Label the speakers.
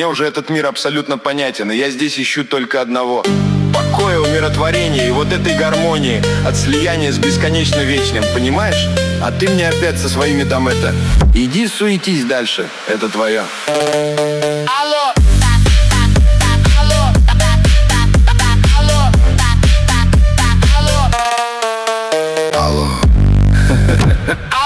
Speaker 1: Мне уже этот мир абсолютно понятен, и я здесь ищу только одного: покоя, умиротворения и вот этой гармонии от слияния с бесконечно вечным, понимаешь? А ты мне опять со своими там это... Иди суетись дальше, это твое. Алло! Алло! Алло!